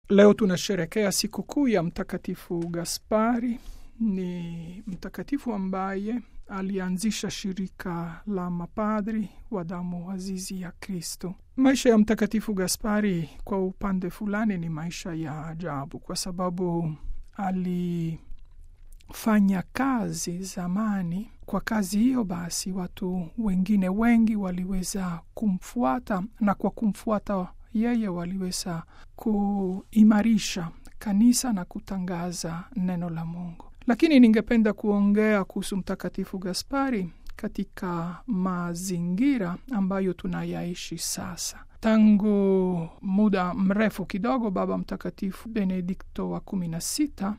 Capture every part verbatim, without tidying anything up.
Leo tunasherehekea sikukuu ya Mtakatifu Gaspari. Ni mtakatifu ambaye alianzisha shirika la mapadri wa damu azizi ya Kristo. Maisha ya Mtakatifu Gaspari kwa upande fulani ni maisha ya ajabu, kwa sababu alifanya kazi zamani. Kwa kazi hiyo basi watu wengine wengi waliweza kumfuata, na kwa kumfuata yeye waliweza kuimarisha kanisa na kutangaza neno la Mungu. Lakini ningependa kuongea kuhusu Mtakatifu Gaspari katika mazingira ambayo tunayaishi sasa. Tangu muda mrefu kidogo, Baba Mtakatifu Benedikto wa kumi na sita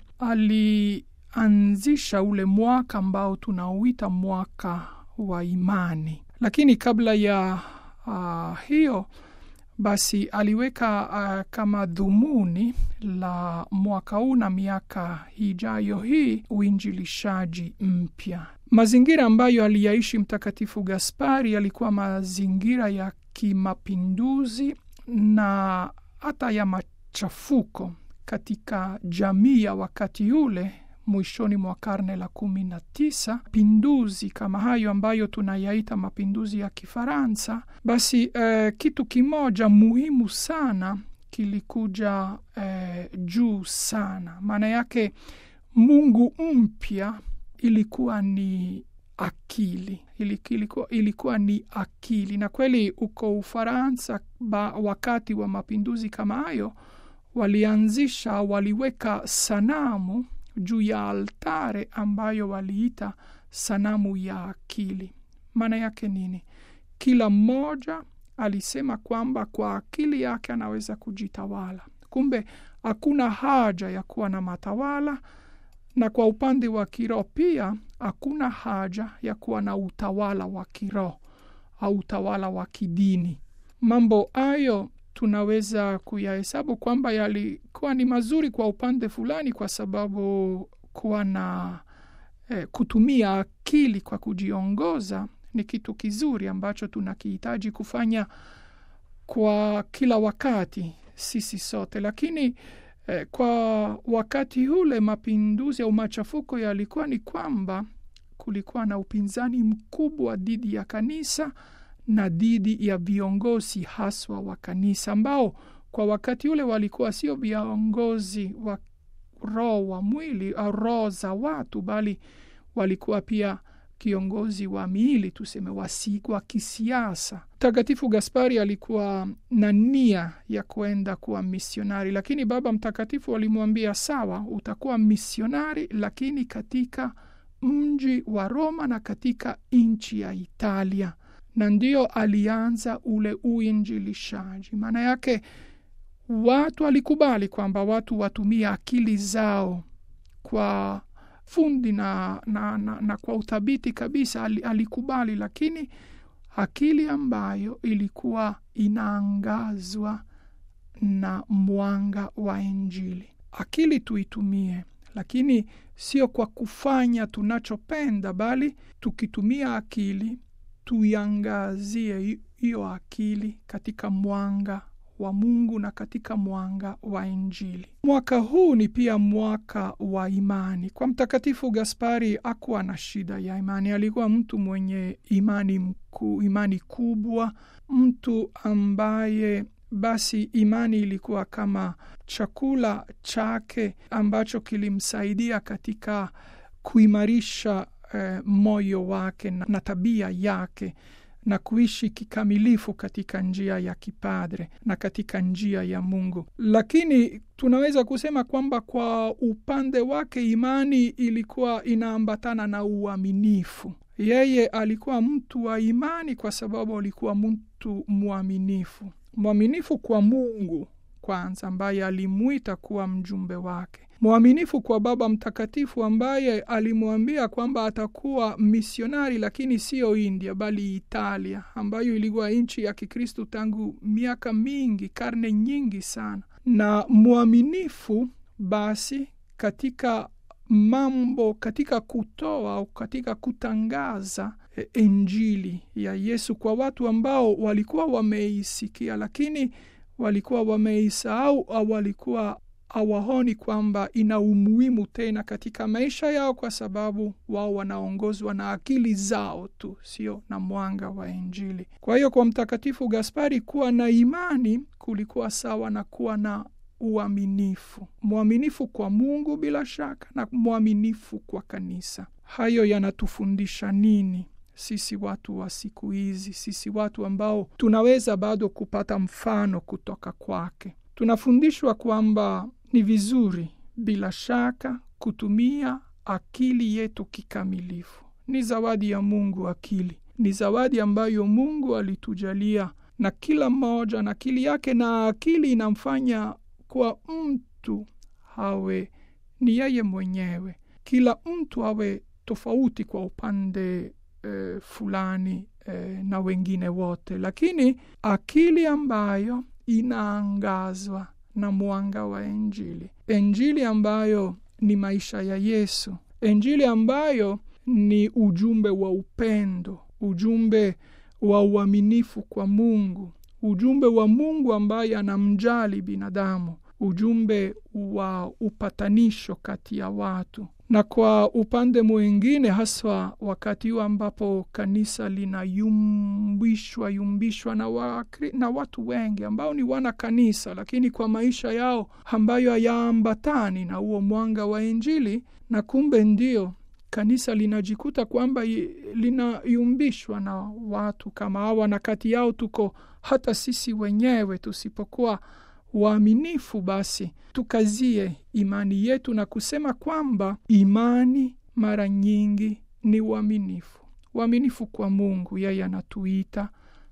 alianzisha ule mwaka ambao tunauita mwaka wa imani. Lakini kabla ya uh, hiyo basi aliweka uh, kama dhumuni la mwaka huu na miaka ijayo hii uinjilishaji mpya. Mazingira ambayo aliyaishi Mtakatifu Gaspari yalikuwa mazingira ya kimapinduzi na hata ya machafuko katika jamii ya wakati ule, mwishoni mwa karne la kumi na tisa. Pinduzi kama hayo ambayo tunayaita mapinduzi ya Kifaransa, basi eh, kitu kimoja muhimu sana kilikuja eh, juu sana. Maana yake Mungu mpya ilikuwa ni akili. Ilikuwa, ilikuwa ni akili. Na kweli uko Ufaransa ba, wakati wa mapinduzi kama hayo, walianzisha, waliweka sanamu juu ya altare ambayo waliita sanamu ya akili. Maana yake nini? Kila mmoja alisema kwamba kwa akili yake anaweza kujitawala. Kumbe hakuna haja ya kuwa na matawala, na kwa upande wa kiroho pia hakuna haja ya kuwa na utawala wa kiroho au utawala wa kidini. Mambo hayo tunaweza kuyahesabu kwamba yalikuwa ni mazuri kwa upande fulani, kwa sababu kuwa na eh, kutumia akili kwa kujiongoza ni kitu kizuri ambacho tunakihitaji kufanya kwa kila wakati sisi sote. Lakini eh, kwa wakati ule mapinduzi au machafuko yalikuwa ni kwamba kulikuwa na upinzani mkubwa dhidi ya kanisa na dhidi ya viongozi haswa wa kanisa, ambao kwa wakati ule walikuwa sio viongozi wa roho wa mwili au roho za watu, bali walikuwa pia kiongozi wa miili, tuseme wasi, wa kisiasa. Mtakatifu Gaspari alikuwa na nia ya kwenda kuwa misionari, lakini Baba Mtakatifu alimwambia, sawa, utakuwa misionari, lakini katika mji wa Roma na katika nchi ya Italia. Na ndio alianza ule uinjilishaji. Maana yake watu alikubali kwamba watu watumie akili zao kwa fundi na, na, na, na kwa uthabiti kabisa. Alikubali, lakini akili ambayo ilikuwa inaangazwa na mwanga wa Injili. Akili tuitumie, lakini sio kwa kufanya tunachopenda, bali tukitumia akili tuiangazie hiyo akili katika mwanga wa Mungu na katika mwanga wa Injili. Mwaka huu ni pia mwaka wa imani. Kwa Mtakatifu Gaspari hakuwa na shida ya imani. Alikuwa mtu mwenye imani mku, imani kubwa, mtu ambaye basi imani ilikuwa kama chakula chake ambacho kilimsaidia katika kuimarisha eh, moyo wake na, na tabia yake, na kuishi kikamilifu katika njia ya kipadre na katika njia ya Mungu. Lakini tunaweza kusema kwamba kwa upande wake imani ilikuwa inaambatana na uaminifu. Yeye alikuwa mtu wa imani kwa sababu alikuwa mtu mwaminifu. Mwaminifu kwa Mungu kwanza, ambaye alimuita kuwa mjumbe wake. Mwaminifu kwa Baba Mtakatifu ambaye alimwambia kwamba atakuwa misionari, lakini sio India bali Italia, ambayo ilikuwa nchi ya Kikristo tangu miaka mingi, karne nyingi sana. Na mwaminifu basi katika mambo, katika kutoa au katika kutangaza e, Injili ya Yesu kwa watu ambao walikuwa wameisikia, lakini walikuwa wameisahau au walikuwa hawaoni kwamba ina umuhimu tena katika maisha yao, kwa sababu wao wanaongozwa na akili zao tu, sio na mwanga wa Injili. Kwa hiyo kwa Mtakatifu Gaspari, kuwa na imani kulikuwa sawa na kuwa na uaminifu. Mwaminifu kwa Mungu bila shaka, na mwaminifu kwa kanisa. Hayo yanatufundisha nini sisi watu wa siku hizi, sisi watu ambao tunaweza bado kupata mfano kutoka kwake? Tunafundishwa kwamba ni vizuri bila shaka kutumia akili yetu kikamilifu. Ni zawadi ya Mungu akili. Ni zawadi ambayo Mungu alitujalia, na kila mmoja na akili yake, na akili inamfanya kwa mtu hawe ni yeye mwenyewe. Kila mtu hawe tofauti kwa upande e, fulani e, na wengine wote, lakini akili ambayo inaangazwa na mwanga wa Injili. Injili ambayo ni maisha ya Yesu. Injili ambayo ni ujumbe wa upendo, ujumbe wa uaminifu kwa Mungu, ujumbe wa Mungu ambaye anamjali binadamu, ujumbe wa upatanisho kati ya watu. Na kwa upande mwingine, haswa wakati huu ambapo kanisa linayumbishwa yumbishwa na, wa, na watu wengi ambao ni wana kanisa, lakini kwa maisha yao ambayo hayaambatani na huo mwanga wa Injili, na kumbe ndio kanisa linajikuta kwamba linayumbishwa na watu kama hawa, na kati yao tuko hata sisi wenyewe. Tusipokuwa waaminifu, basi tukazie imani yetu na kusema kwamba imani mara nyingi ni uaminifu. Uaminifu kwa Mungu. Yeye anatuita,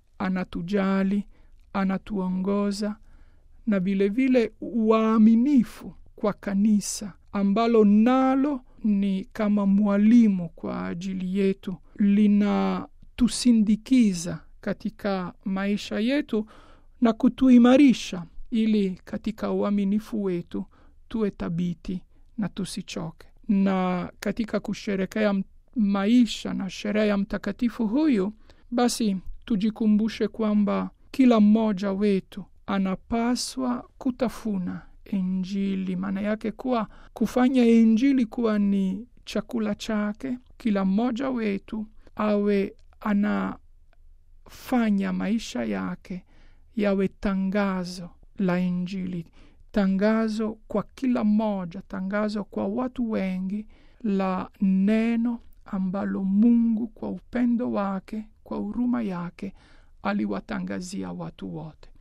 anatujali, anatuongoza, na vile vile uaminifu kwa kanisa ambalo nalo ni kama mwalimu kwa ajili yetu, linatusindikiza katika maisha yetu na kutuimarisha, ili katika uaminifu wetu tuwe thabiti na tusichoke. Na katika kusherekea maisha na sherehe ya mtakatifu huyu, basi tujikumbushe kwamba kila mmoja wetu anapaswa kutafuna Injili. Maana yake kuwa kufanya Injili kuwa ni chakula chake. Kila mmoja wetu awe anafanya maisha yake yawe tangazo la Injili, tangazo kwa kila mmoja, tangazo kwa watu wengi la neno ambalo Mungu kwa upendo wake, kwa huruma yake aliwatangazia watu wote.